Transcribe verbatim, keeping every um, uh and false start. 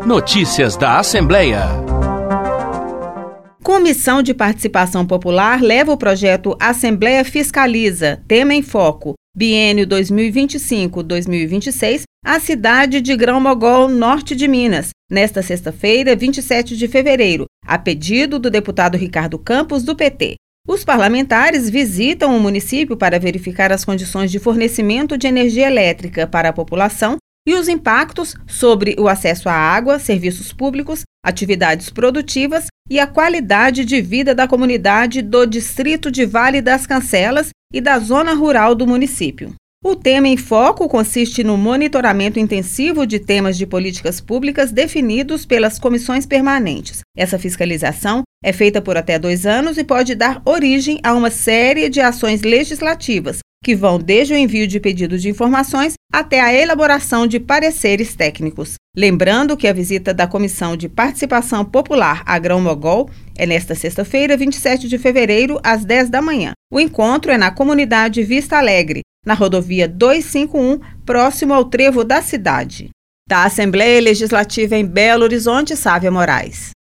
Notícias da Assembleia. Comissão de Participação Popular leva o projeto Assembleia Fiscaliza, tema em foco, biênio dois mil e vinte e cinco a dois mil e vinte e seis, à cidade de Grão-Mogol, norte de Minas, nesta sexta-feira, vinte e sete de fevereiro, a pedido do deputado Ricardo Campos, do P T. Os parlamentares visitam o município para verificar as condições de fornecimento de energia elétrica para a população e os impactos sobre o acesso à água, serviços públicos, atividades produtivas e a qualidade de vida da comunidade do distrito de Vale das Cancelas e da zona rural do município. O tema em foco consiste no monitoramento intensivo de temas de políticas públicas definidos pelas comissões permanentes. Essa fiscalização é feita por até dois anos e pode dar origem a uma série de ações legislativas, que vão desde o envio de pedidos de informações até a elaboração de pareceres técnicos. Lembrando que a visita da Comissão de Participação Popular a Grão-Mogol é nesta sexta-feira, vinte e sete de fevereiro, às dez da manhã. O encontro é na comunidade Vista Alegre, na rodovia duzentos e cinquenta e um, próximo ao trevo da cidade. Da Assembleia Legislativa em Belo Horizonte, Sávia Moraes.